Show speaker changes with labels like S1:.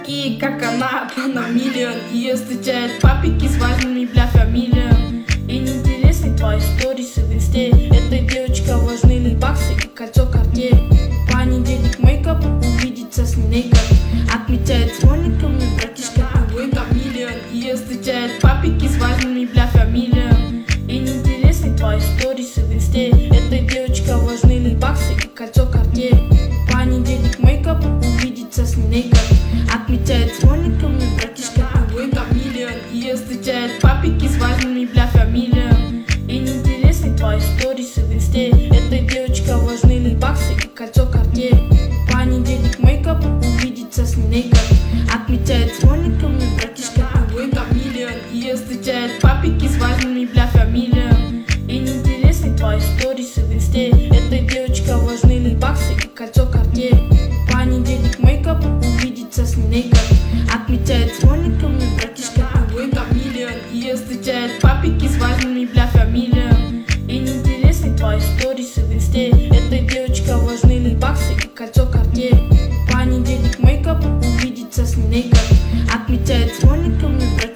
S1: И как она на миллион. Ее встречают папики с важными бля фамилиями. И неинтересны твои сторисы в инсте. Этой девочка важны ли баксы и кольцо Cartier. Понедельник мейкап, увидеться с ней как. Отмечает с роликами, братишка, твой как миллион. Ее встречают папики с важными бля фамилиями. И неинтересны твои сторисы в инсте. Этой девочка важны ли баксы и кольцо Cartier. Понедельник мейкап, увидеться с ней как. Отмечает с роликами, братишка, твой как миллион. Ее встречают папики с важными бля фамилиями. И неинтересны твои сторисы в инсте. Этой девочка важны ли баксы и кольцо Cartier. Понедельник мейкап, увидеться с ней как. Отмечает с роликами, братишка, твой как миллион. Ее встречают папики с важными бля фамилиями. И неинтересны твои сторисы в инсте. Этой девочка важны ли баксы и кольцо Cartier. Понедельник мейкап, увидеться с ней как. Отмечает с роликами, братишка, твой как миллион. Ее встречают папики с важными бля фамилиями. И неинтересны твои сторисы в инсте. Этой девочка важны ли баксы и кольцо Cartier. Понедельник мейкап, увидеться с ней как. Отмечает с роликами,